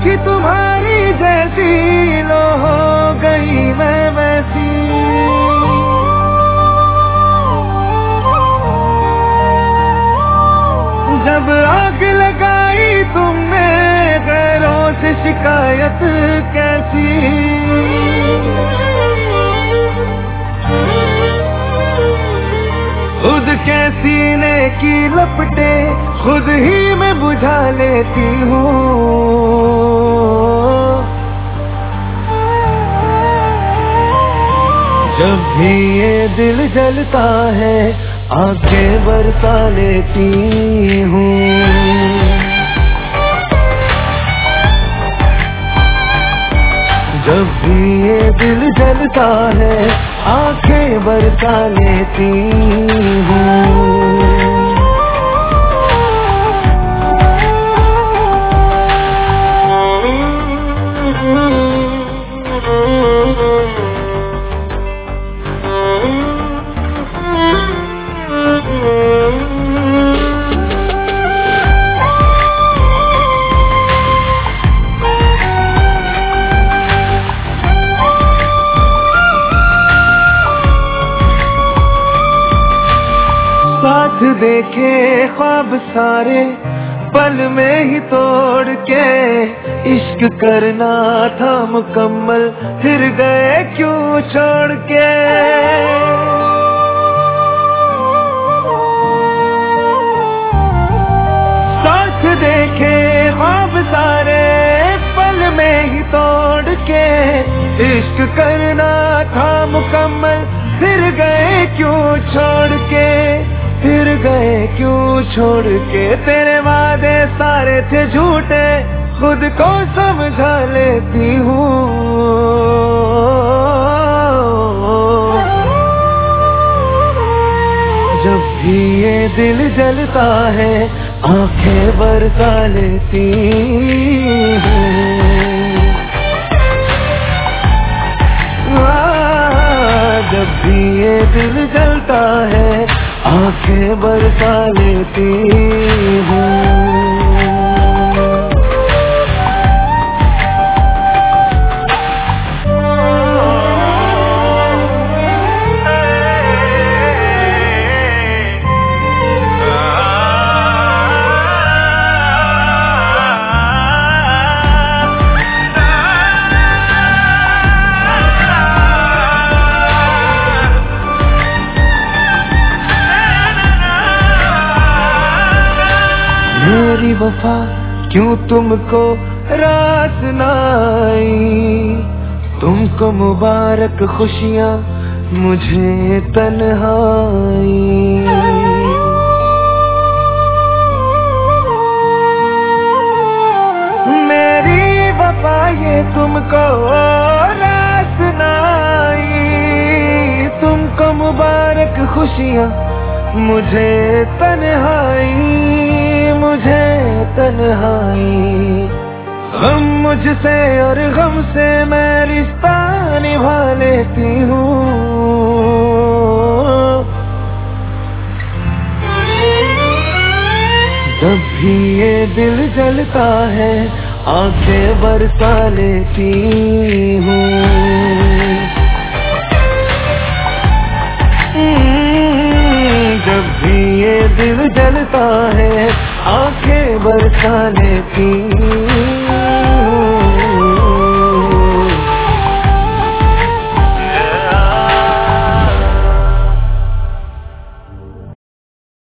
कि तुम्हारी जैसी लो हो गई मैं वैसी। जब आग लगाई तुमने गैरों से शिकायत कैसी। खुद के सीने की लपटे खुद ही मैं बुझा लेती हूँ। जब भी ये दिल जलता है आंखें बरसा लेती हूँ। जब भी ये दिल जलता है आंखें बरसा लेती हूँ। साथ देखे ख्वाब सारे पल में ही तोड़ के। इश्क करना था मुकम्मल फिर गए क्यों छोड़ के। साथ देखे ख्वाब सारे पल में ही तोड़ के। इश्क करना था मुकम्मल फिर गए क्यों छोड़ के। फिर गए क्यों छोड़ के। तेरे वादे सारे थे झूठे खुद को समझा लेती हूँ। जब भी ये दिल जलता है आंखें बरसा लेती हूँ। जब भी ये दिल जलता है आंखें बरसा लेती हूँ। मेरी वफा क्यों तुमको रास न आई। तुमको मुबारक खुशियाँ मुझे तन्हाई। मेरी वफा ये तुमको रास न आई। तुमको मुबारक खुशियाँ मुझे तन्हाई। मुझे तन्हाई। गम मुझसे और गम से मैं रिश्ता निभा लेती हूँ। जब भी ये दिल जलता है आंखें बरसा लेती हूँ। जब भी ये दिल जलता है आंखें बरसा लेती